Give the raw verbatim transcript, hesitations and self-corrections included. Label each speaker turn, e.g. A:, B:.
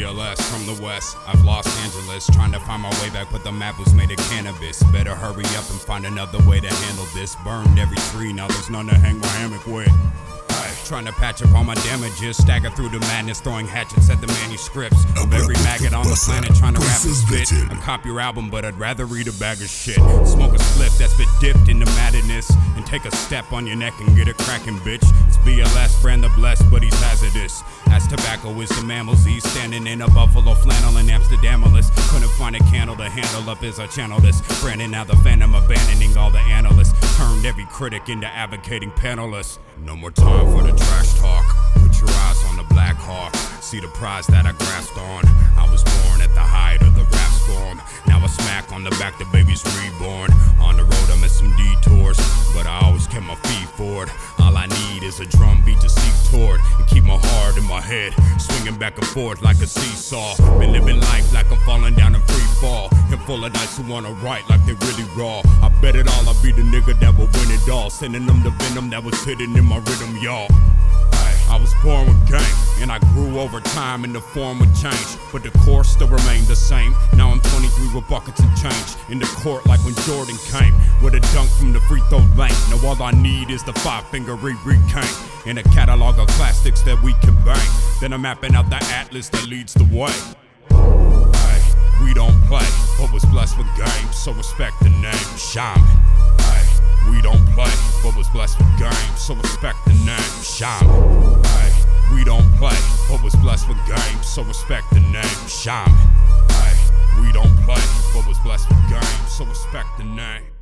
A: L S from the west, I've Los Angeles, trying to find my way back, but the map was made of cannabis. Better hurry up and find another way to handle this. Burned every tree, now there's none to hang my hammock with. Trying to patch up all my damages, stagger through the madness, throwing hatchets at the manuscripts of every maggot on the planet, trying to rap and spit. I cop your album, but I'd rather read a bag of shit. Smoke a spliff that's been dipped into madness, and take a step on your neck and get a cracking, bitch. It's B L S, brand the blessed, but he's hazardous. As tobacco is the mammals, he's standing in a buffalo flannel in Amsterdamelis. Couldn't find a candle to handle up as I channel this. Brandon, now the phantom, abandoning all the analysts. Turned every critic into advocating panelists. No more time for the trash talk. Put your eyes on the Black Hawk. See the prize that I grasped on. I was born at the height of the rap storm. Now a smack on the back, the baby's reborn. On the road I missed some detours, but I always kept my feet forward. All I need is a drum beat to seek toward, and keep my heart in my head, swinging back and forth like a seesaw. Been living life like I'm falling down in free fall, and full of dice who wanna write like they really raw. I bet it all, I'll be the nigga that will win it all, sending them the venom that was hidden in my rhythm, y'all. I was born with game, and I grew over time, and the form would change, but the core still remained the same. Now I'm twenty-three with buckets and change, in the court like when Jordan came, with a dunk from the free throw lane. Now all I need is the five-finger Riri cane, and a catalog of classics that we can bang. Then I'm mapping out the atlas that leads the way. Ay, we don't play, but was blessed with game, so respect the name, Shaman. We don't play, but was blessed with game, so respect the name, Shaman. Ay, we don't play, but was blessed with game, so respect the name, Shaman. Ay, we don't play, but was blessed with game, so respect the name.